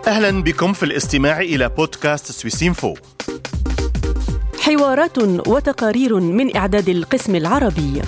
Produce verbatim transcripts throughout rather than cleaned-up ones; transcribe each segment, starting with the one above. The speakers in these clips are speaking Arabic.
أهلا بكم في الاستماع إلى بودكاست سويسينفو، حوارات وتقارير من إعداد القسم العربي.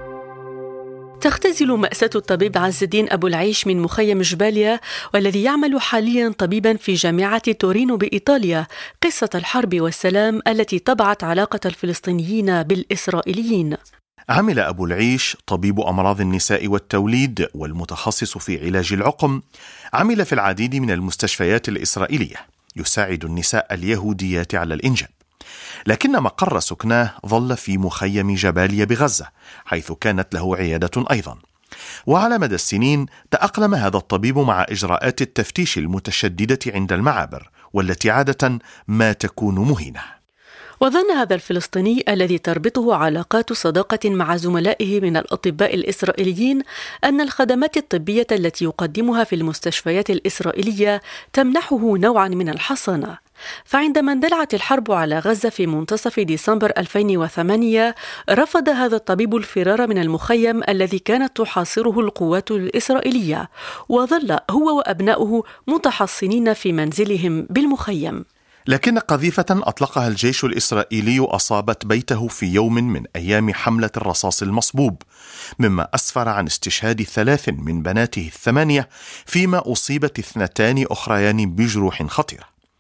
تختزل مأساة الطبيب عز الدين أبو العيش من مخيم جباليا، والذي يعمل حاليا طبيبا في جامعة تورينو بإيطاليا، قصة الحرب والسلام التي طبعت علاقة الفلسطينيين بالإسرائيليين. عمل أبو العيش طبيب أمراض النساء والتوليد والمتخصص في علاج العقم. عمل في العديد من المستشفيات الإسرائيلية يساعد النساء اليهوديات على الإنجاب، لكن مقر سكناه ظل في مخيم جباليا بغزة، حيث كانت له عيادة أيضا. وعلى مدى السنين تأقلم هذا الطبيب مع إجراءات التفتيش المتشددة عند المعابر، والتي عادة ما تكون مهينة. وظن هذا الفلسطيني الذي تربطه علاقات صداقة مع زملائه من الأطباء الإسرائيليين أن الخدمات الطبية التي يقدمها في المستشفيات الإسرائيلية تمنحه نوعا من الحصانة. فعندما اندلعت الحرب على غزة في منتصف ديسمبر ألفين وثمانية، رفض هذا الطبيب الفرار من المخيم الذي كانت تحاصره القوات الإسرائيلية، وظل هو وأبناؤه متحصنين في منزلهم بالمخيم. لكن قذيفة أطلقها الجيش الإسرائيلي أصابت بيته في يوم من أيام حملة الرصاص المصبوب، مما أسفر عن استشهاد ثلاث من بناته الثمانية، فيما أصيبت اثنتان أخريان بجروح خطيرة.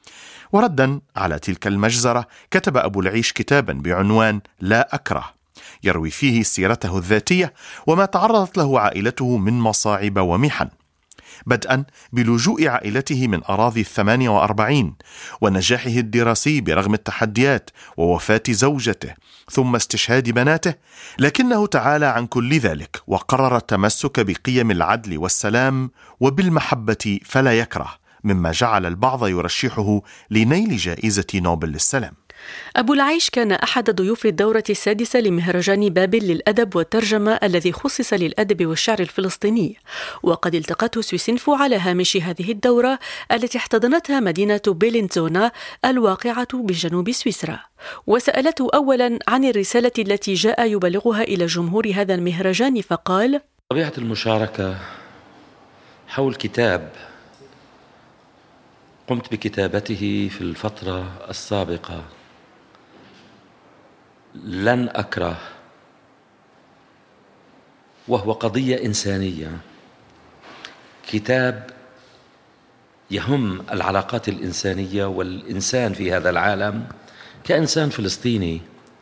وردا على تلك المجزرة كتب أبو العيش كتابا بعنوان لا أكره، يروي فيه سيرته الذاتية وما تعرضت له عائلته من مصاعب ومحن، بدءا بلجوء عائلته من أراضي الثمانية وأربعين، ونجاحه الدراسي برغم التحديات، ووفاة زوجته، ثم استشهاد بناته. لكنه تعالى عن كل ذلك وقرر التمسك بقيم العدل والسلام وبالمحبة فلا يكره، مما جعل البعض يرشحه لنيل جائزة نوبل للسلام. أبو العيش كان أحد ضيوف الدورة السادسة لمهرجان بابل للأدب والترجمة الذي خصص للأدب والشعر الفلسطيني، وقد التقته سويسينفو على هامش هذه الدورة التي احتضنتها مدينة بيلينزونا الواقعة بجنوب سويسرا، وسألته أولا عن الرسالة التي جاء يبلغها إلى جمهور هذا المهرجان، فقال: طبيعة المشاركة حول كتاب قمت بكتابته في الفترة السابقة، لن أكره، وهو قضية إنسانية، كتاب يهم العلاقات الإنسانية والإنسان في هذا العالم كإنسان فلسطيني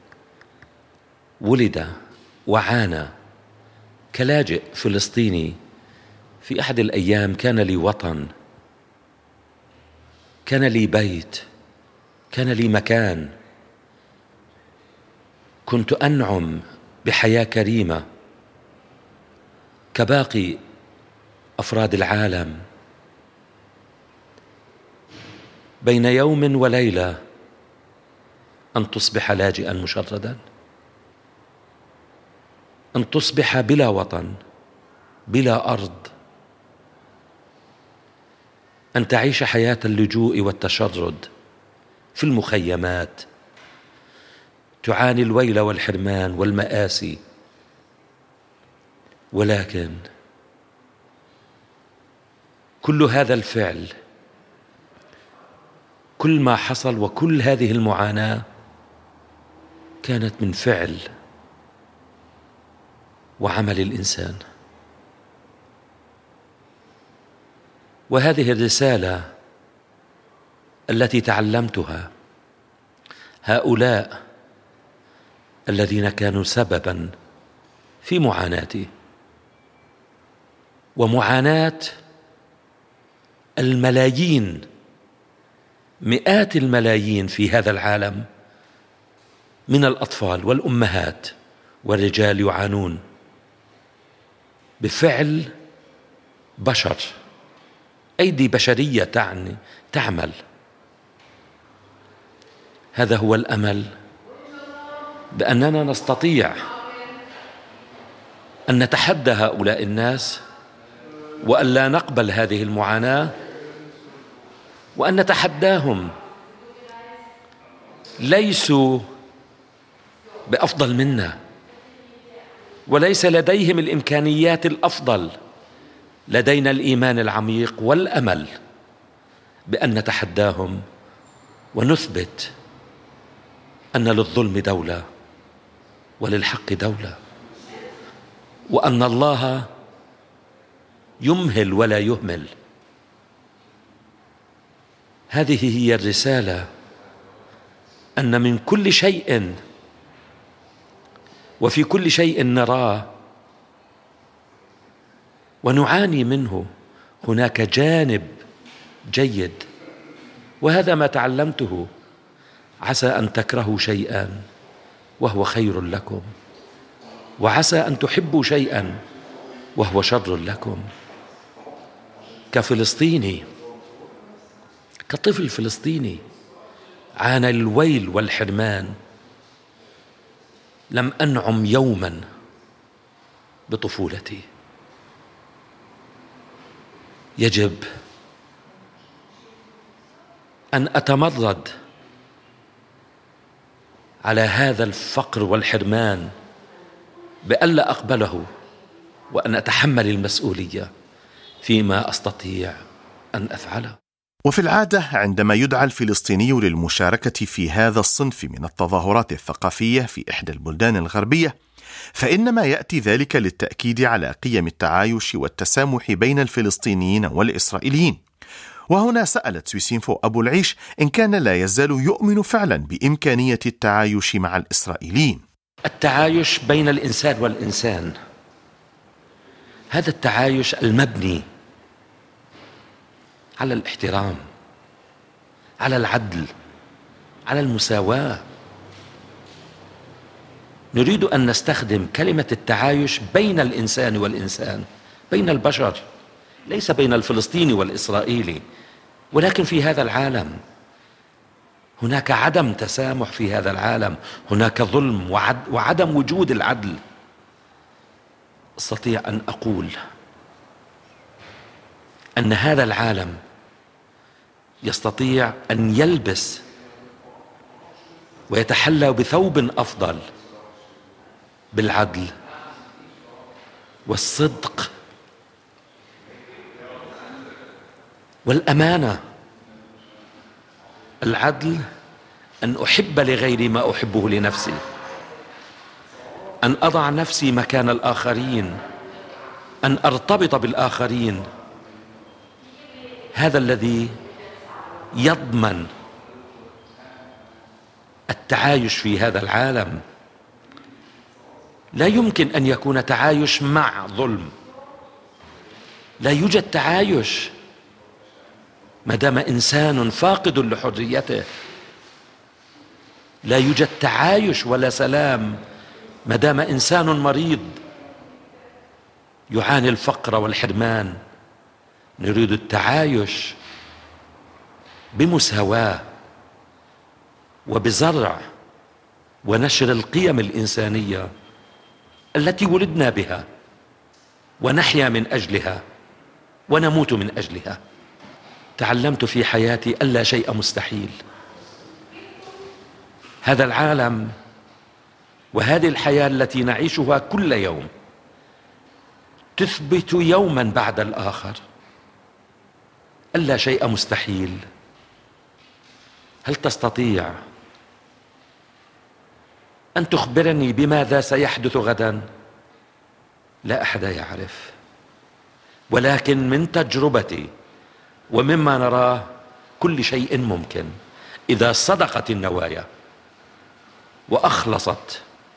ولد وعانى كلاجئ فلسطيني. في أحد الأيام كان لي وطن، كان لي بيت، كان لي مكان، كنت أنعم بحياة كريمة كباقي أفراد العالم. بين يوم وليلة أن تصبح لاجئا مشردا، أن تصبح بلا وطن، بلا أرض، أن تعيش حياة اللجوء والتشرد في المخيمات، تعاني الويل والحرمان والمآسي. ولكن كل هذا الفعل، كل ما حصل وكل هذه المعاناة كانت من فعل وعمل الإنسان. وهذه الرسالة التي تعلمتها، هؤلاء الذين كانوا سببا في معاناتي ومعاناة الملايين، مئات الملايين في هذا العالم من الأطفال والأمهات والرجال، يعانون بفعل بشر، أيدي بشرية تعني تعمل. هذا هو الأمل، بأننا نستطيع أن نتحدى هؤلاء الناس، وأن لا نقبل هذه المعاناة، وأن نتحداهم. ليسوا بأفضل منا، وليس لديهم الإمكانيات الأفضل. لدينا الإيمان العميق والأمل بأن نتحداهم ونثبت أن للظلم دولة وللحق دولة، وأن الله يمهل ولا يهمل. هذه هي الرسالة، أن من كل شيء وفي كل شيء نراه ونعاني منه هناك جانب جيد، وهذا ما تعلمته. عسى أن تكرهوا شيئا وهو خير لكم، وعسى أن تحبوا شيئا وهو شر لكم. كفلسطيني، كطفل فلسطيني عانى الويل والحرمان، لم أنعم يوما بطفولتي. يجب أن أتمرد على هذا الفقر والحرمان بألا أقبله، وأن أتحمل المسؤولية فيما أستطيع أن أفعله. وفي العادة عندما يدعى الفلسطيني للمشاركة في هذا الصنف من التظاهرات الثقافية في إحدى البلدان الغربية، فإنما يأتي ذلك للتأكيد على قيم التعايش والتسامح بين الفلسطينيين والإسرائيليين. وهنا سألت سويسينفو أبو العيش إن كان لا يزال يؤمن فعلا بإمكانية التعايش مع الإسرائيليين. التعايش بين الإنسان والإنسان، هذا التعايش المبني على الاحترام، على العدل، على المساواة. نريد أن نستخدم كلمة التعايش بين الإنسان والإنسان، بين البشر، ليس بين الفلسطيني والإسرائيلي. ولكن في هذا العالم هناك عدم تسامح، في هذا العالم هناك ظلم وعد وعدم وجود العدل. أستطيع أن أقول أن هذا العالم يستطيع أن يلبس ويتحلى بثوب أفضل بالعدل والصدق والأمانة. العدل أن أحب لغيري ما أحبه لنفسي، أن أضع نفسي مكان الآخرين، أن أرتبط بالآخرين. هذا الذي يضمن التعايش في هذا العالم. لا يمكن أن يكون تعايش مع ظلم، لا يوجد تعايش ما دام إنسان فاقد لحريته. لا يوجد تعايش ولا سلام ما دام إنسان مريض يعاني الفقر والحرمان. نريد التعايش بمساواة وبزرع ونشر القيم الإنسانية التي ولدنا بها، ونحيا من أجلها ونموت من أجلها. تعلمت في حياتي ألا شيء مستحيل. هذا العالم وهذه الحياة التي نعيشها كل يوم تثبت يوما بعد الآخر ألا شيء مستحيل. هل تستطيع أن تخبرني بماذا سيحدث غدا؟ لا أحد يعرف، ولكن من تجربتي ومما نراه كل شيء ممكن إذا صدقت النوايا وأخلصت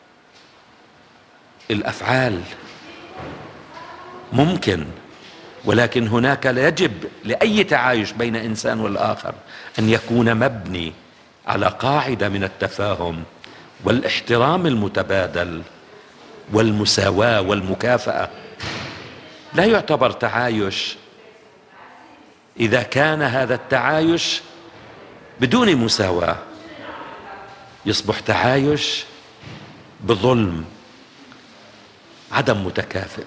الأفعال. ممكن، ولكن هناك يجب لأي تعايش بين إنسان والآخر أن يكون مبني على قاعدة من التفاهم والاحترام المتبادل والمساواة والمكافأة. لا يعتبر تعايش إذا كان هذا التعايش بدون مساواة، يصبح تعايش بظلم، عدم متكافئ.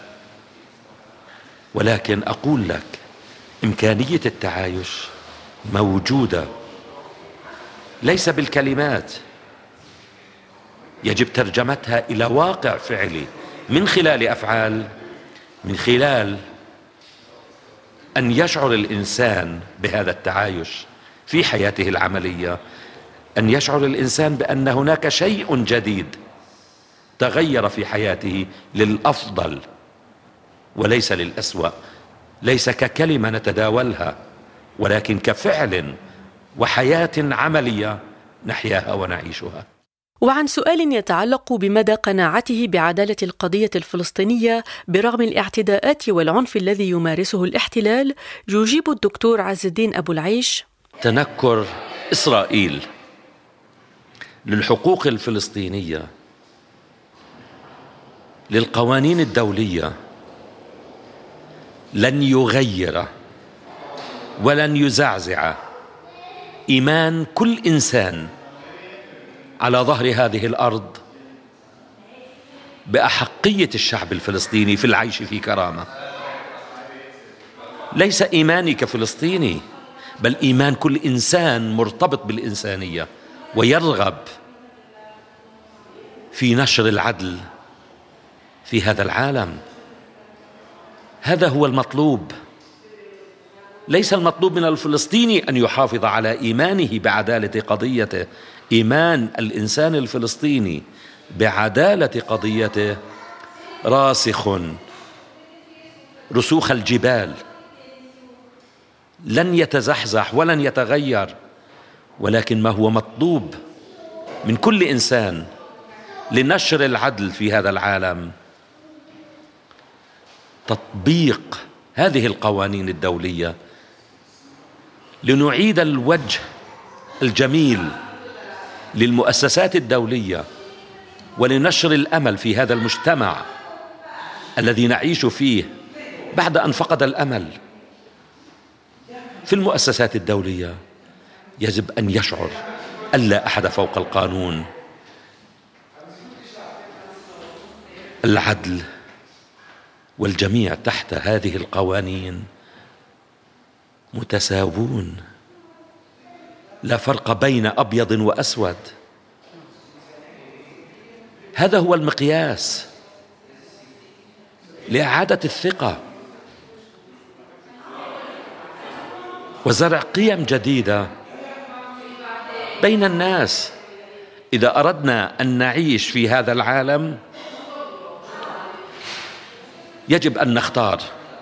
ولكن أقول لك إمكانية التعايش موجودة، ليس بالكلمات، يجب ترجمتها إلى واقع فعلي من خلال أفعال، من خلال أن يشعر الإنسان بهذا التعايش في حياته العملية، أن يشعر الإنسان بأن هناك شيء جديد تغير في حياته للأفضل وليس للأسوأ، ليس ككلمة نتداولها ولكن كفعل وحياة عملية نحياها ونعيشها. وعن سؤال يتعلق بمدى قناعته بعدالة القضية الفلسطينية برغم الاعتداءات والعنف الذي يمارسه الاحتلال، يجيب الدكتور عز الدين أبو العيش: تنكر إسرائيل للحقوق الفلسطينية، للقوانين الدولية، لن يغير ولن يزعزع إيمان كل إنسان على ظهر هذه الأرض بأحقية الشعب الفلسطيني في العيش في كرامة. ليس إيماني كفلسطيني، بل إيمان كل إنسان مرتبط بالإنسانية ويرغب في نشر العدل في هذا العالم. هذا هو المطلوب. ليس المطلوب من الفلسطيني أن يحافظ على إيمانه بعدالة قضيته. إيمان الإنسان الفلسطيني بعدالة قضيته راسخ رسوخ الجبال، لن يتزحزح ولن يتغير. ولكن ما هو مطلوب من كل إنسان لنشر العدل في هذا العالم تطبيق هذه القوانين الدولية، لنعيد الوجه الجميل للمؤسسات الدولية ولنشر الأمل في هذا المجتمع الذي نعيش فيه بعد أن فقد الأمل. في المؤسسات الدولية يجب أن يشعر أن لا أحد فوق القانون. العدل والجميع تحت هذه القوانين متساوون، لا فرق بين أبيض وأسود. هذا هو المقياس لإعادة الثقة وزرع قيم جديدة بين الناس. إذا أردنا أن نعيش في هذا العالم يجب أن نختار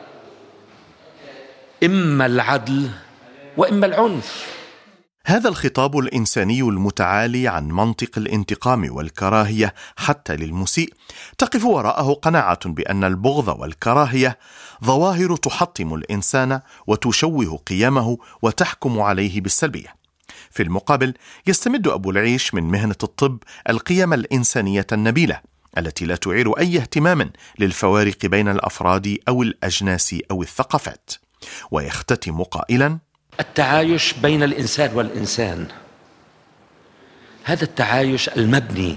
إما العدل وإما العنف. هذا الخطاب الإنساني المتعالي عن منطق الانتقام والكراهية حتى للمسيء تقف وراءه قناعة بأن البغض والكراهية ظواهر تحطم الإنسان وتشوه قيمه وتحكم عليه بالسلبية. في المقابل يستمد أبو العيش من مهنة الطب القيم الإنسانية النبيلة التي لا تعير أي اهتمام للفوارق بين الأفراد أو الأجناس أو الثقافات، ويختتم قائلا: التعايش بين الإنسان والإنسان، هذا التعايش المبني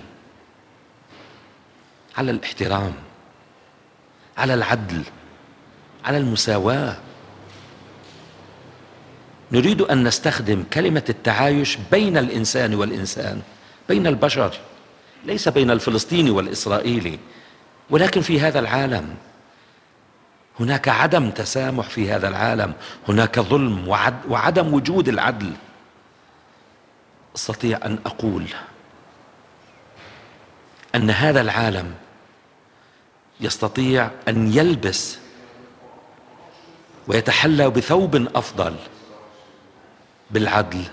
على الاحترام، على العدل، على المساواة. نريد أن نستخدم كلمة التعايش بين الإنسان والإنسان، بين البشر، ليس بين الفلسطيني والإسرائيلي. ولكن في هذا العالم هناك عدم تسامح، في هذا العالم هناك ظلم وعد وعدم وجود العدل. أستطيع أن أقول أن هذا العالم يستطيع أن يلبس ويتحلى بثوب أفضل بالعدل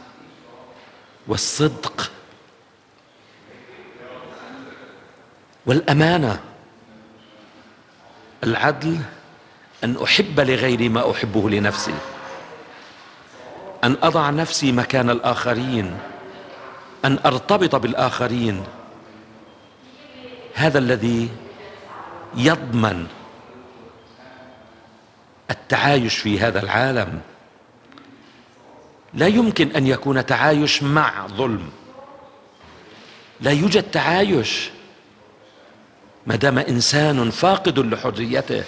والصدق والأمانة. العدل أن أحب لغيري ما أحبه لنفسي، أن أضع نفسي مكان الآخرين، أن أرتبط بالآخرين. هذا الذي يضمن التعايش في هذا العالم. لا يمكن أن يكون تعايش مع ظلم، لا يوجد تعايش ما دام إنسان فاقد لحريته.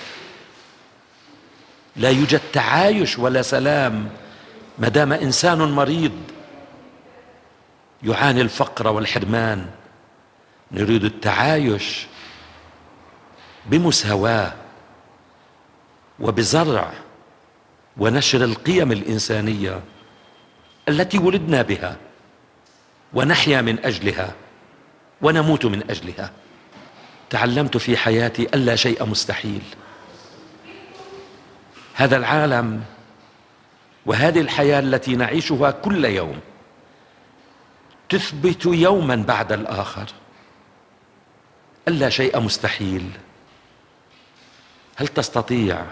لا يوجد تعايش ولا سلام ما دام إنسان مريض يعاني الفقر والحرمان. نريد التعايش بمساواة وبزرع ونشر القيم الإنسانية التي ولدنا بها ونحيا من أجلها ونموت من أجلها. تعلمت في حياتي ألا شيء مستحيل. هذا العالم وهذه الحياة التي نعيشها كل يوم تثبت يوما بعد الآخر ألا شيء مستحيل. هل تستطيع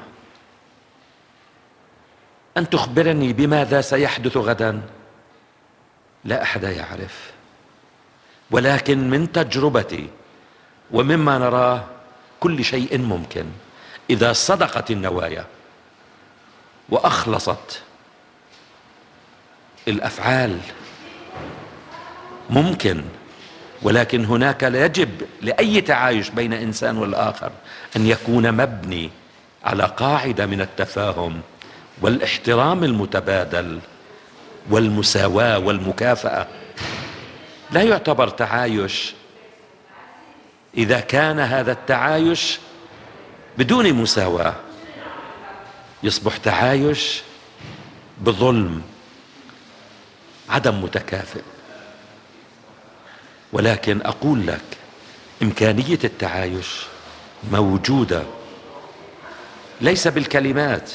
أن تخبرني بماذا سيحدث غدا؟ لا أحد يعرف، ولكن من تجربتي ومما نراه كل شيء ممكن إذا صدقت النوايا وأخلصت الأفعال. ممكن، ولكن هناك يجب لأي تعايش بين إنسان والآخر أن يكون مبني على قاعدة من التفاهم والاحترام المتبادل والمساواة والمكافأة. لا يعتبر تعايش إذا كان هذا التعايش بدون مساواة، يصبح تعايش بظلم، عدم متكافئ. ولكن أقول لك إمكانية التعايش موجودة، ليس بالكلمات،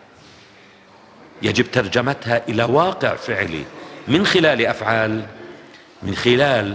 يجب ترجمتها إلى واقع فعلي من خلال أفعال، من خلال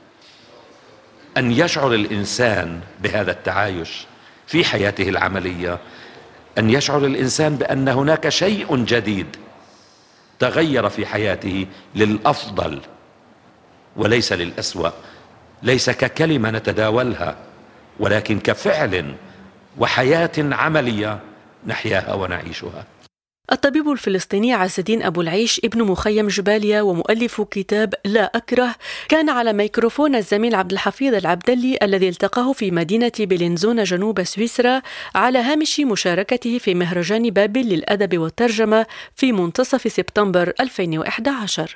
أن يشعر الإنسان بهذا التعايش في حياته العملية، أن يشعر الإنسان بأن هناك شيء جديد تغير في حياته للأفضل وليس للأسوأ، ليس ككلمة نتداولها ولكن كفعل وحياة عملية نحياها ونعيشها. الطبيب الفلسطيني عز الدين أبو العيش ابن مخيم جباليا ومؤلف كتاب لا أكره كان على ميكروفون الزميل عبد الحفيظ العبدلي الذي التقاه في مدينة بلينزون جنوب سويسرا على هامش مشاركته في مهرجان بابل للأدب والترجمة في منتصف سبتمبر ألفين وإحدى عشر.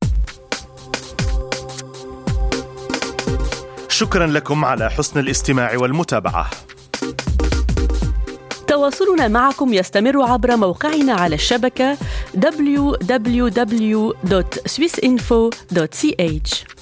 شكرا لكم على حسن الاستماع والمتابعة. تواصلنا معكم يستمر عبر موقعنا على الشبكة دبليو دبليو دبليو دوت سويس إنفو دوت سي إتش.